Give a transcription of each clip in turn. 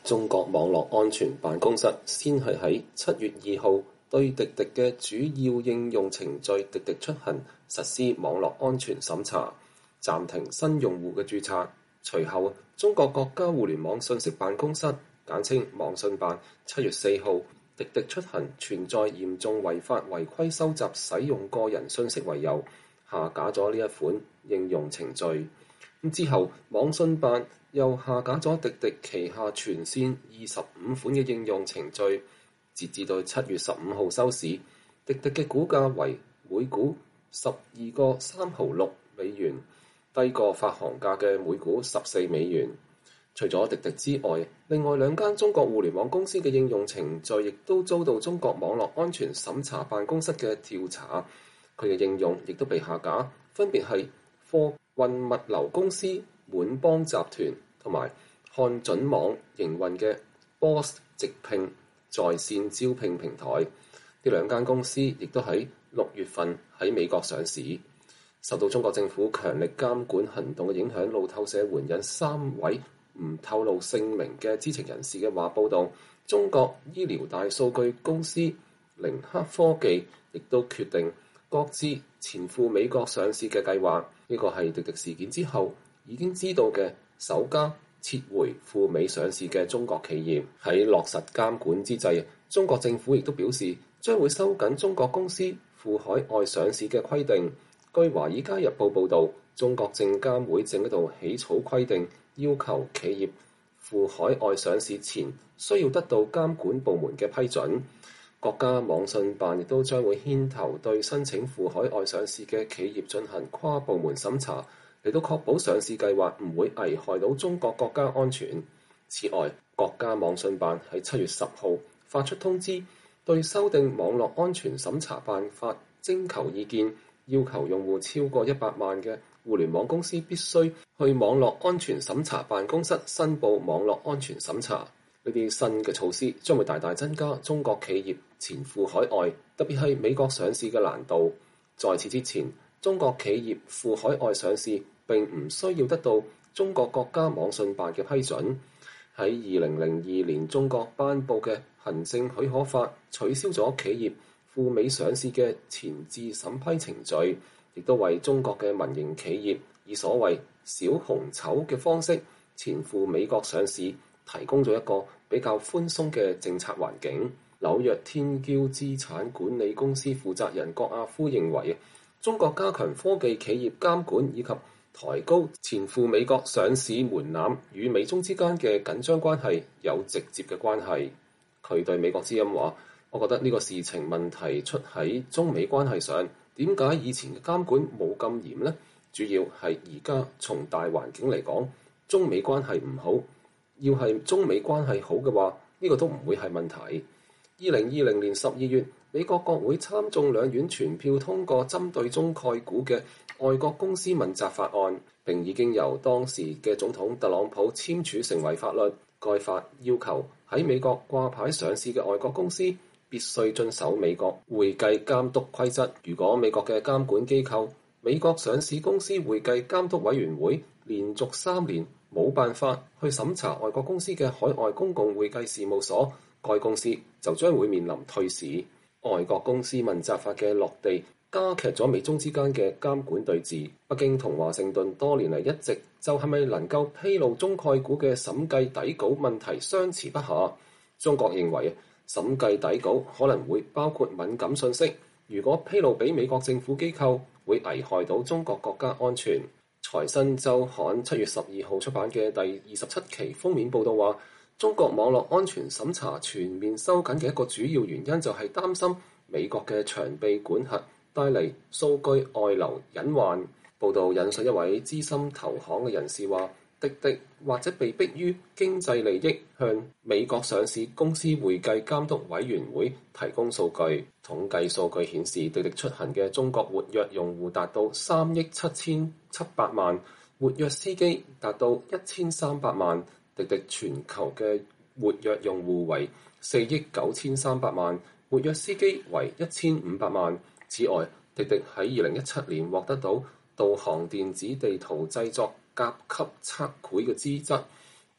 中國網絡安全辦公室先係喺7月2號對滴滴嘅主要應用程序滴滴出行實施網絡安全審查，暫停新用戶嘅註冊。隨後，中國國家互聯網信息辦公室簡稱網信辦7月4號滴滴出行存在嚴重違法違規收集使用個人信息為由，下架咗呢一款應用程序。之後，網信辦又下架咗滴滴旗下全線25款嘅應用程序。截至到7月15號收市，滴滴嘅股價為每股12個3毫6美元，低過發行價嘅每股14美元。除咗滴滴之外，另外兩間中國互聯網公司嘅應用程序亦都遭到中國網絡安全審查辦公室嘅調查，佢嘅應用亦都被下架，分別係貨運物流公司滿幫集團同埋看準網營運嘅 Boss 直聘在線招聘平台。呢兩間公司亦都喺6月份喺美國上市。受到中國政府強力監管行動嘅影響，路透社援引3位唔透露姓名嘅知情人士嘅話報道，中國醫療大數據公司寧克科技亦都決定擱置前赴美國上市嘅計劃。呢個係滴滴事件之後已經知道嘅首家撤回赴美上市嘅中國企業。喺落實監管之際，中國政府亦都表示將會收緊中國公司赴海外上市嘅規定。據《華爾街日報》報導，中國證監會正喺度起草規定，要求企業赴海外上市前需要得到監管部門嘅批准。國家網信辦亦都將會牽頭對申請赴海外上市嘅企業進行跨部門審查，嚟到確保上市計劃唔會危害到中國國家安全。此外，國家網信辦喺7月10號發出通知，對修訂網絡安全審查辦法徵求意見，要求用戶超過100萬嘅互聯網公司必須去網絡安全審查辦公室申報網絡安全審查。呢啲新嘅措施將會大大增加中國企業前赴海外，特別係美國上市嘅難度。在此之前，中國企業赴海外上市並唔需要得到中國國家網信辦嘅批准。喺2002年，中國頒布嘅行政許可法取消咗企業赴美上市嘅前置審批程序，亦都為中國嘅民營企業以所謂小紅籌嘅方式前赴美國上市提供咗一個比較寬鬆嘅政策環境。紐約天驕資產管理公司負責人郭亞夫認為，中國加強科技企業監管以及抬高前赴美國上市門檻與美中之間嘅緊張關係有直接嘅關係。佢對美國之音話，我覺得呢個事情問題出喺中美關係上，點解以前嘅監管冇咁嚴呢？主要係而家從大環境嚟講，中美關係唔好。要係中美關係好嘅話，呢個都唔會係問題。2020年12月，美國國會參眾兩院全票通過針對中概股嘅外國公司問責法案，並已經由當時嘅總統特朗普簽署成為法律。該法要求喺美國掛牌上市嘅外國公司必須遵守美國會計監督規則。如果美國嘅監管機構美國上市公司會計監督委員會連續3年冇辦法去審查外國公司嘅海外公共會計事務所，該公司就將會面臨退市。外國公司問責法嘅落地，加劇咗美中之間嘅監管對峙。北京同華盛頓多年嚟一直就係咪能夠披露中概股嘅審計底稿問題相持不下。中國認為審計底稿可能會包括敏感信息，如果披露俾美國政府機構，會危害到中國國家安全。財新週刊7月12號出版嘅第27期封面報導話，中國網絡安全審查全面收緊嘅一個主要原因就係擔心美國嘅長臂管轄帶嚟數據外流隱患。報導引述一位資深投行嘅人士話，滴滴或者被迫於經濟利益向美國上市公司會計監督委員會提供數據。統計數據顯示，滴滴出行嘅中國活躍用戶達到3億7700萬，活躍司機達到1300萬。滴滴全球嘅活躍用戶為4億9300萬，活躍司機為1500萬。此外，滴滴喺2017年獲得到導航電子地圖製作甲級測繪嘅資質。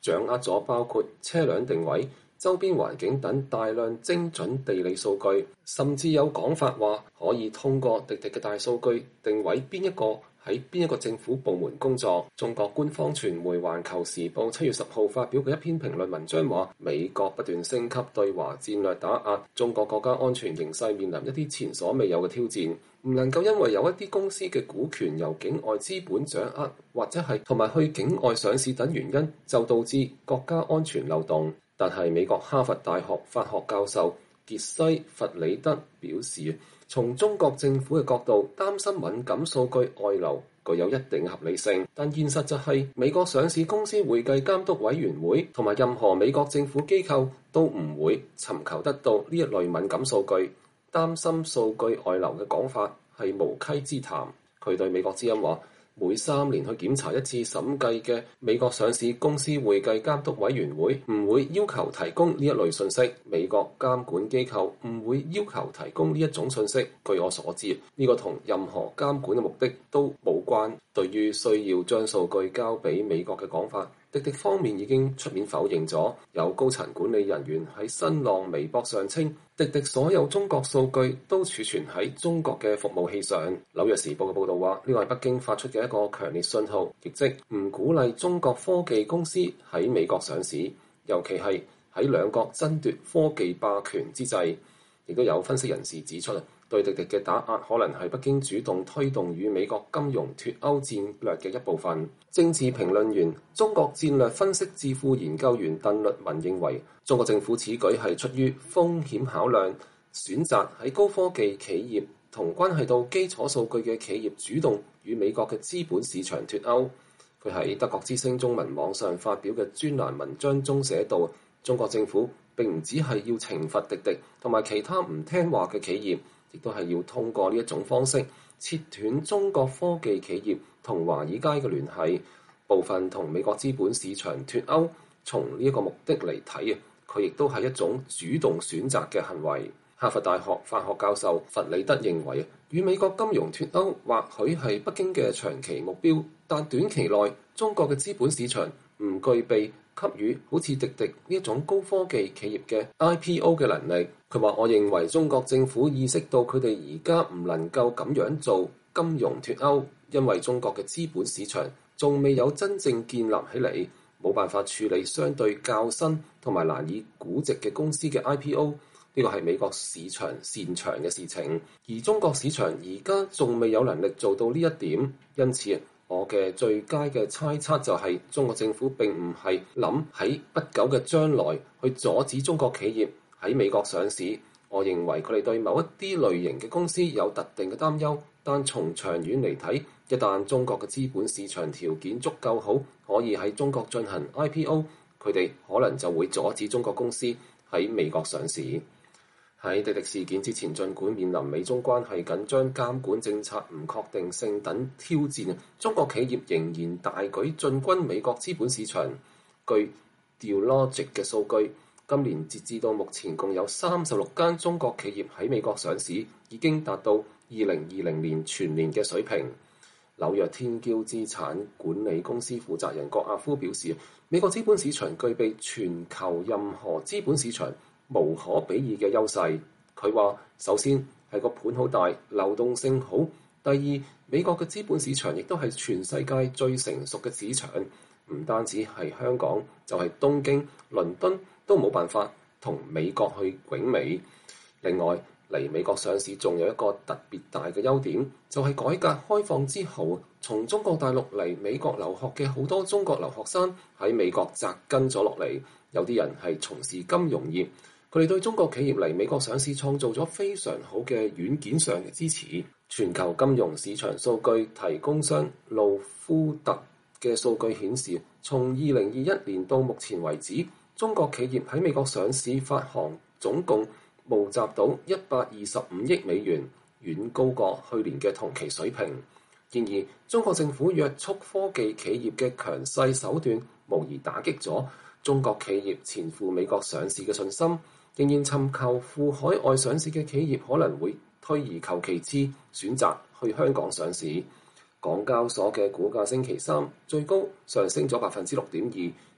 掌握咗包括車輛定位、周邊環境等大量精準地理數據，甚至有講法話可以通過滴滴嘅大數據定位邊一個喺邊一個政府部門工作。中國官方傳媒《環球時報》7月10號發表嘅一篇評論文章話，美國不斷升級對華戰略打壓，中國國家安全形勢面臨一啲前所未有嘅挑戰，唔能夠因為有一啲公司嘅股權由境外資本掌握，或者係同埋去境外上市等原因，就導致國家安全漏洞。但係美國哈佛大學法學教授傑西·弗里德表示，從中國政府嘅角度，擔心敏感數據外流具有一定合理性，但現實就係美國上市公司會計監督委員會同埋任何美國政府機構都唔會尋求得到呢一類敏感數據，擔心數據外流嘅講法係無稽之談。佢對美國之音話，每3年去檢查一次審計嘅美國上市公司會計監督委員會唔會要求提供呢一類信息，美國監管機構唔會要求提供呢一種信息。據我所知，呢個同任何監管嘅目的都無關。對於需要將數據交俾美國嘅講法，滴滴方面已經出面否認咗。有高層管理人員喺新浪微博上稱，滴滴所有中國數據都儲存喺中國嘅服務器上。紐約時報嘅報導話，呢個係北京發出嘅一個強烈信號，亦即唔鼓勵中國科技公司喺美國上市，尤其係喺兩國爭奪科技霸權之際。亦都有分析人士指出，對滴滴嘅打壓可能係北京主動推動與美國金融脫鈎戰略嘅一部分。政治評論員、中國戰略分析智庫研究員鄧律文認為，中國政府此舉係出於風險考量，選擇喺高科技企業同關係到基礎數據嘅企業主動與美國嘅資本市場脫鈎。佢喺德國之聲中文網上發表嘅專欄文章中寫道，中國政府並唔只係要懲罰滴滴同埋其他唔聽話嘅企業，亦都係要通過呢一種方式切斷中國科技企業同華爾街嘅聯繫，部分同美國資本市場脫鈎。從呢一個目的嚟睇啊，佢亦都係一種主動選擇嘅行為。哈佛大學法學教授弗里德認為，與美國金融脫鈎或許係北京嘅長期目標，但短期內中國嘅資本市場唔具備給予好似滴滴呢一種高科技企業嘅 IPO 嘅能力。佢話：我認為中國政府意識到佢哋而家唔能夠咁樣做金融脫鈎，因為中國嘅資本市場仲未有真正建立起嚟，冇辦法處理相對較新同埋難以估值嘅公司嘅 IPO。呢個係美國市場擅長嘅事情，而中國市場而家仲未有能力做到呢一點，因此我嘅最佳嘅猜測就係中國政府並唔係諗喺不久嘅將來去阻止中國企業喺美國上市。我認為佢哋對某一啲類型嘅公司有特定嘅擔憂，但從長遠嚟睇，一旦中國嘅資本市場條件足夠好，可以喺中國進行 IPO，佢哋可能就會阻止中國公司喺美國上市。喺滴滴事件之前，儘管面臨美中關係緊張、監管政策唔確定性等挑戰，中國企業仍然大舉進軍美國資本市場。據 Dealogic 嘅數據，今年截至到目前，共有36間中國企業喺美國上市，已經達到2020年全年嘅水平。紐約天驕資產管理公司負責人郭亞夫表示，美國資本市場具備全球任何資本市場無可比擬嘅優勢。佢話：首先係個盤好大，流動性好；第二，美國嘅資本市場亦都係全世界最成熟嘅市場，唔單止係香港，就係東京、倫敦都冇辦法同美國去媲美。另外，嚟美國上市仲有一個特別大嘅優點，就係改革開放之後，從中國大陸嚟美國留學嘅好多中國留學生喺美國扎根咗落嚟，有啲人係從事金融業。佢哋對中國企業嚟美國上市創造咗非常好嘅軟件上嘅支持。全球金融市場數據提供商路夫特嘅數據顯示，從2021年到目前為止，中國企業喺美國上市發行總共募集到125億美元，遠高過去年嘅同期水平。然而，中國政府約束科技企業嘅強勢手段，無疑打擊咗中國企業前赴美國上市嘅信心。仍然尋求赴海外上市嘅企業可能會退而求其次，選擇去香港上市。港交所嘅股價星期三最高上升咗6.2%，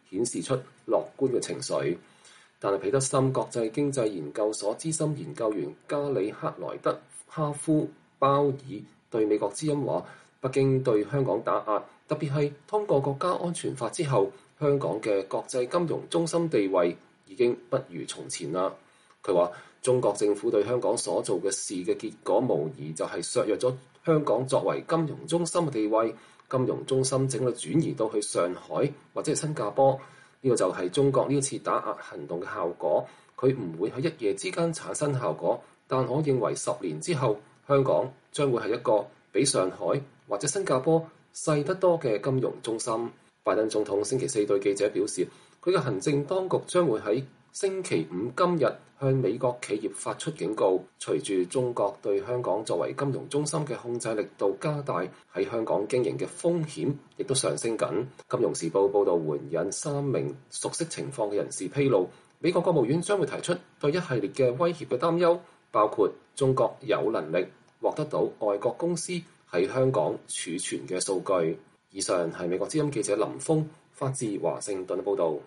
顯示出樂觀嘅情緒。但係彼得森國際經濟研究所資深研究員加里克萊德哈夫鮑爾對美國之音話：北京對香港打壓，特別係通過國家安全法之後，香港嘅國際金融中心地位已經不如從前啦。佢話：中國政府對香港所做嘅事嘅結果，無疑就係削弱咗香港作為金融中心嘅地位，金融中心整個轉移到去上海或者係新加坡。呢個就係中國呢次打壓行動嘅效果，佢唔會喺一夜之間產生效果，但我認為10年之後，香港將會係一個比上海或者新加坡細得多嘅金融中心。拜登總統星期四對記者表示，佢嘅行政當局將會喺星期五今日向美國企業發出警告，隨住中國對香港作為金融中心嘅控制力度加大，喺香港經營嘅風險亦都上升緊。金融時報報導援引3名熟悉情況嘅人士披露，美國國務院將會提出對一系列嘅威脅嘅擔憂，包括中國有能力獲得到外國公司喺香港儲存嘅數據。以上係美國之音記者林峰發自華盛頓報導。